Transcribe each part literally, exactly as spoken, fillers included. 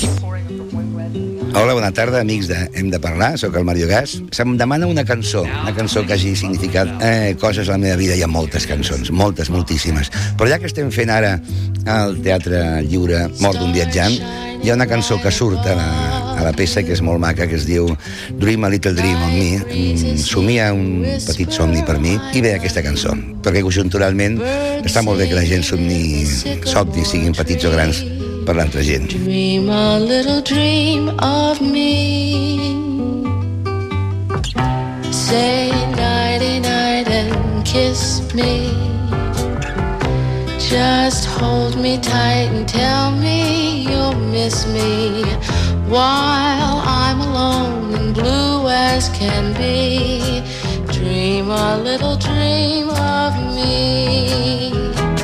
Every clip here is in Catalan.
Hola, bona tarda, amics de Hem de Parlar, sóc el Mario Gas. Se'm demana una cançó, una cançó que hagi significat eh, coses a la meva vida. Hi ha moltes cançons, moltes, moltíssimes. Però ja que estem fent ara al Teatre Lliure Mort d'un viatjant, hi ha una cançó que surt a la, a la peça que és molt maca, que es diu Dream a Little Dream on Me, somia un petit somni per mi, i ve aquesta cançó, perquè conjunturalment està molt bé que la gent somni somnis, siguin petits o grans, per l'altra gent. Dream a little dream of me. Say nighty night and kiss me. Just hold me tight and tell me you'll miss me while I'm alone and blue as can be. Dream a little dream of me.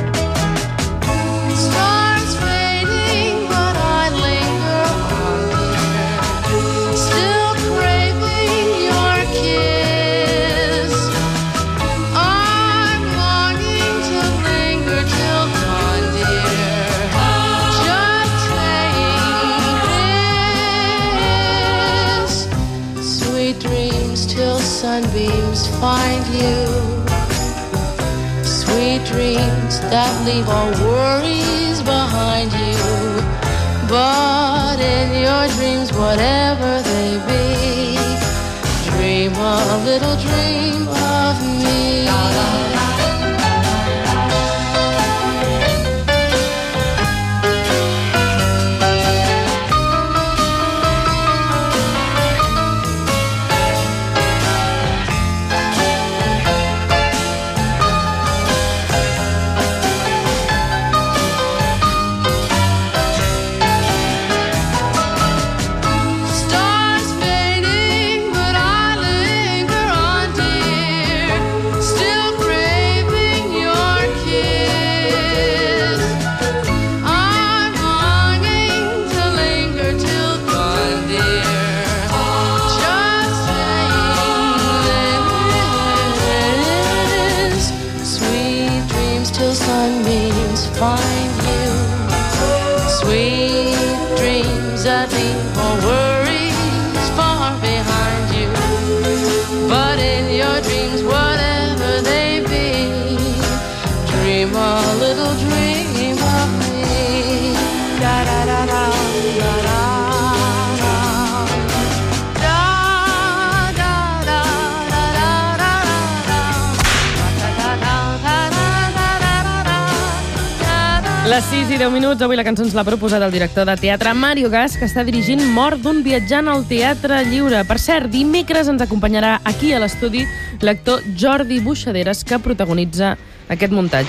Sunbeams find you. Sweet dreams that leave all worries behind you. But in your dreams, whatever they be, dream a little dream of me. Sunbeams find you. Sweet dreams that leave all worries far behind you. But in your dreams, whatever they be, dream a little dream of me. Da da da da da da. Les sis i deu minuts, avui la cançó ens l'ha proposat el director de teatre Mario Gas, que està dirigint Mort d'un viatjant al Teatre Lliure. Per cert, dimecres ens acompanyarà aquí a l'estudi l'actor Jordi Buixaderes, que protagonitza aquest muntatge.